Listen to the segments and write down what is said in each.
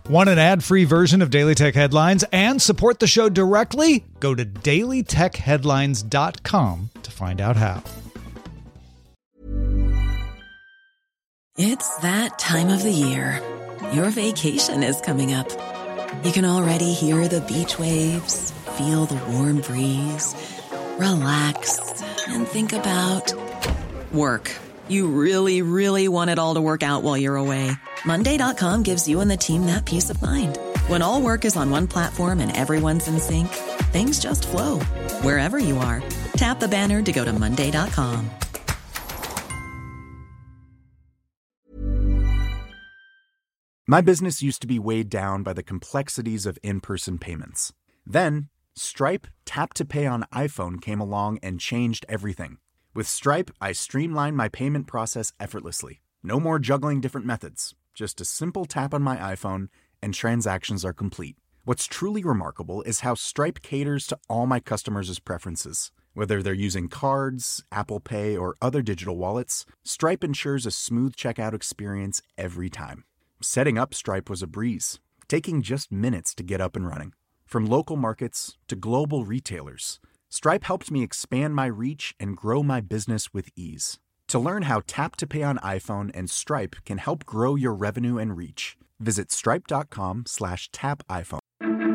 Want an ad-free version of Daily Tech Headlines and support the show directly? Go to dailytechheadlines.com to find out how. It's that time of the year. Your vacation is coming up. You can already hear the beach waves, feel the warm breeze, relax, and think about work. You really, really want it all to work out while you're away. Monday.com gives you and the team that peace of mind. When all work is on one platform and everyone's in sync, things just flow. Wherever you are, tap the banner to go to Monday.com. My business used to be weighed down by the complexities of in-person payments. Then, Stripe Tap to Pay on iPhone came along and changed everything. With Stripe, I streamlined my payment process effortlessly. No more juggling different methods. Just a simple tap on my iPhone and transactions are complete. What's truly remarkable is how Stripe caters to all my customers' preferences. Whether they're using cards, Apple Pay, or other digital wallets, Stripe ensures a smooth checkout experience every time. Setting up Stripe was a breeze, taking just minutes to get up and running. From local markets to global retailers, Stripe helped me expand my reach and grow my business with ease. To learn how Tap to Pay on iPhone and Stripe can help grow your revenue and reach, visit stripe.com/tapiphone.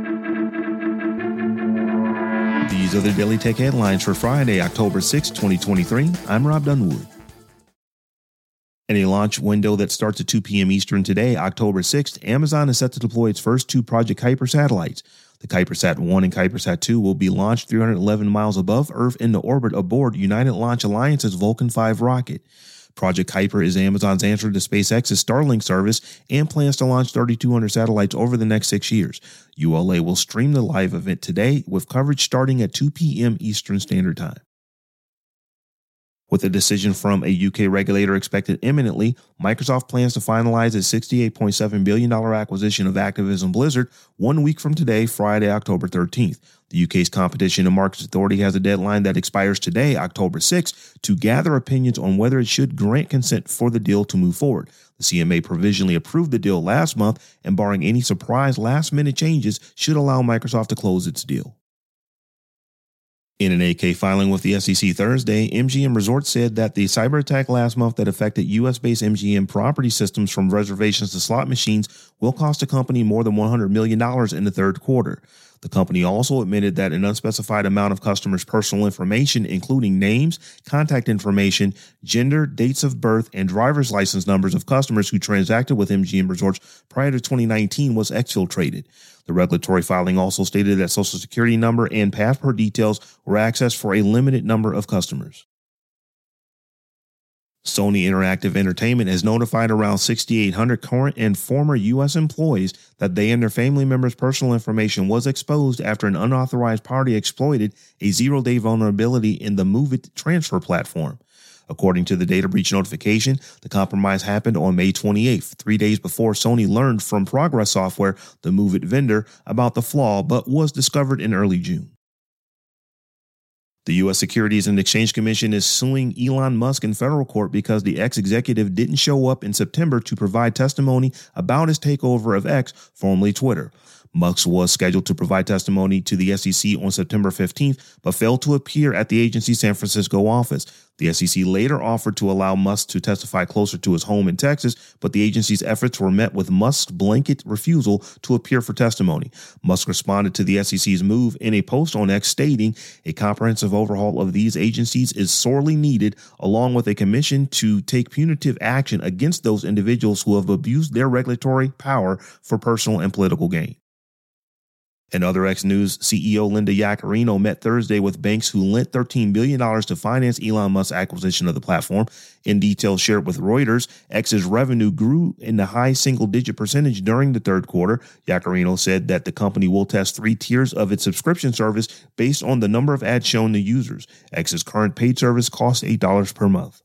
These are the Daily Tech Headlines for Friday, October 6, 2023. I'm Rob Dunwood. In a launch window that starts at 2 p.m. Eastern today, October 6th, Amazon is set to deploy its first two Project Kuiper satellites. The Kuipersat 1 and Kuipersat 2 will be launched 311 miles above Earth into orbit aboard United Launch Alliance's Vulcan 5 rocket. Project Kuiper is Amazon's answer to SpaceX's Starlink service and plans to launch 3,200 satellites over the next 6 years. ULA will stream the live event today with coverage starting at 2 p.m. Eastern Standard Time. With a decision from a UK regulator expected imminently, Microsoft plans to finalize its $68.7 billion acquisition of Activision Blizzard 1 week from today, Friday, October 13th. The UK's Competition and Markets Authority has a deadline that expires today, October 6th, to gather opinions on whether it should grant consent for the deal to move forward. The CMA provisionally approved the deal last month, and barring any surprise last-minute changes, should allow Microsoft to close its deal. In an 8-K filing with the SEC Thursday, MGM Resorts said that the cyber attack last month that affected U.S.-based MGM property systems from reservations to slot machines will cost the company more than $100 million in the third quarter. The company also admitted that an unspecified amount of customers' personal information, including names, contact information, gender, dates of birth, and driver's license numbers of customers who transacted with MGM Resorts prior to 2019 was exfiltrated. The regulatory filing also stated that Social Security number and passport details were accessed for a limited number of customers. Sony Interactive Entertainment has notified around 6,800 current and former U.S. employees that they and their family members' personal information was exposed after an unauthorized party exploited a zero-day vulnerability in the MOVEit transfer platform. According to the data breach notification, the compromise happened on May 28th, 3 days before Sony learned from Progress Software, the MOVEit vendor, about the flaw, but was discovered in early June. The U.S. Securities and Exchange Commission is suing Elon Musk in federal court because the ex-executive didn't show up in September to provide testimony about his takeover of X, formerly Twitter. Musk was scheduled to provide testimony to the SEC on September 15th, but failed to appear at the agency's San Francisco office. The SEC later offered to allow Musk to testify closer to his home in Texas, but the agency's efforts were met with Musk's blanket refusal to appear for testimony. Musk responded to the SEC's move in a post on X stating, "A comprehensive overhaul of these agencies is sorely needed, along with a commission to take punitive action against those individuals who have abused their regulatory power for personal and political gain." In other X news, CEO Linda Yaccarino met Thursday with banks who lent $13 billion to finance Elon Musk's acquisition of the platform. In detail shared with Reuters, X's revenue grew in the high single-digit percentage during the third quarter. Yaccarino said that the company will test 3 tiers of its subscription service based on the number of ads shown to users. X's current paid service costs $8 per month.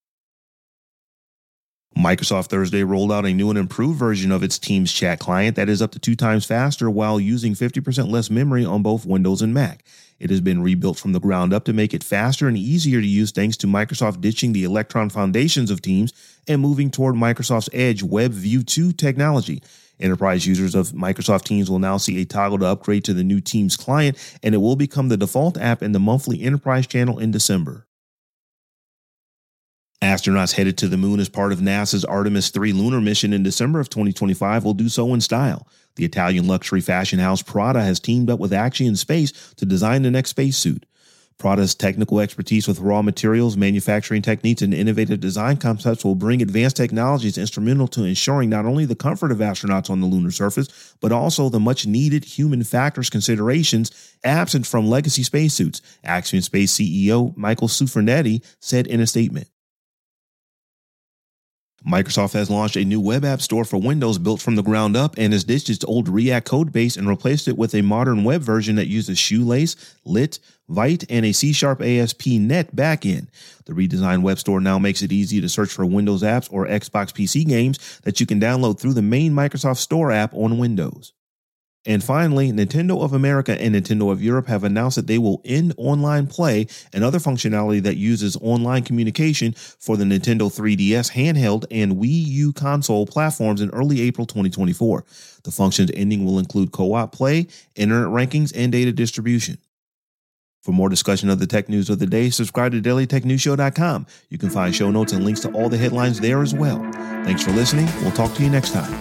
Microsoft Thursday rolled out a new and improved version of its Teams chat client that is up to 2 times faster while using 50% less memory on both Windows and Mac. It has been rebuilt from the ground up to make it faster and easier to use thanks to Microsoft ditching the Electron foundations of Teams and moving toward Microsoft's Edge WebView 2 technology. Enterprise users of Microsoft Teams will now see a toggle to upgrade to the new Teams client, and it will become the default app in the monthly Enterprise channel in December. Astronauts headed to the moon as part of NASA's Artemis 3 lunar mission in December of 2025 will do so in style. The Italian luxury fashion house Prada has teamed up with Axiom Space to design the next spacesuit. Prada's technical expertise with raw materials, manufacturing techniques, and innovative design concepts will bring advanced technologies instrumental to ensuring not only the comfort of astronauts on the lunar surface, but also the much-needed human factors considerations absent from legacy spacesuits, Axiom Space CEO Michael Cifernetti said in a statement. Microsoft has launched a new web app store for Windows built from the ground up and has ditched its old React code base and replaced it with a modern web version that uses Shoelace, Lit, Vite, and a C# ASP.NET backend. The redesigned web store now makes it easy to search for Windows apps or Xbox PC games that you can download through the main Microsoft Store app on Windows. And finally, Nintendo of America and Nintendo of Europe have announced that they will end online play and other functionality that uses online communication for the Nintendo 3DS handheld and Wii U console platforms in early April 2024. The functions ending will include co-op play, internet rankings, and data distribution. For more discussion of the tech news of the day, subscribe to dailytechnewsshow.com. You can find show notes and links to all the headlines there as well. Thanks for listening. We'll talk to you next time.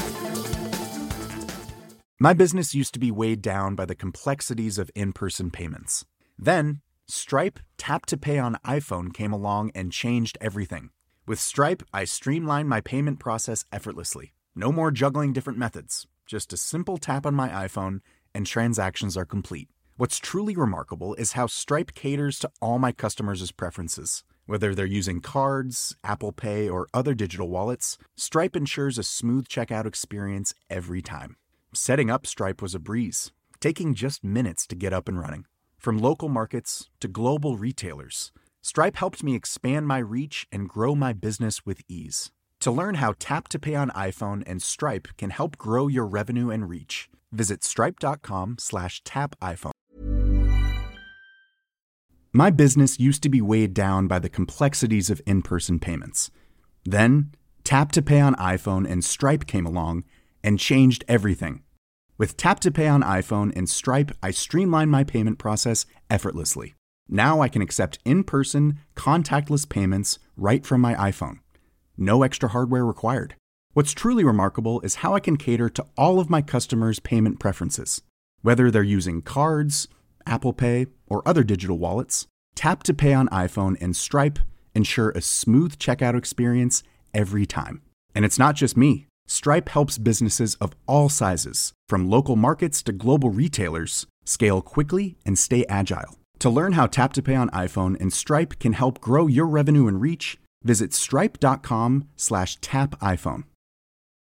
My business used to be weighed down by the complexities of in-person payments. Then, Stripe Tap to Pay on iPhone came along and changed everything. With Stripe, I streamlined my payment process effortlessly. No more juggling different methods. Just a simple tap on my iPhone and transactions are complete. What's truly remarkable is how Stripe caters to all my customers' preferences. Whether they're using cards, Apple Pay, or other digital wallets, Stripe ensures a smooth checkout experience every time. Setting up Stripe was a breeze, taking just minutes to get up and running. From local markets to global retailers, Stripe helped me expand my reach and grow my business with ease. To learn how Tap to Pay on iPhone and Stripe can help grow your revenue and reach, visit stripe.com/tapiphone. My business used to be weighed down by the complexities of in-person payments. Then, Tap to Pay on iPhone and Stripe came along and changed everything. With Tap to Pay on iPhone and Stripe, I streamlined my payment process effortlessly. Now I can accept in-person, contactless payments right from my iPhone. No extra hardware required. What's truly remarkable is how I can cater to all of my customers' payment preferences. Whether they're using cards, Apple Pay, or other digital wallets, Tap to Pay on iPhone and Stripe ensure a smooth checkout experience every time. And it's not just me. Stripe helps businesses of all sizes, from local markets to global retailers, scale quickly and stay agile. To learn how Tap to Pay on iPhone and Stripe can help grow your revenue and reach, visit stripe.com/tapiphone.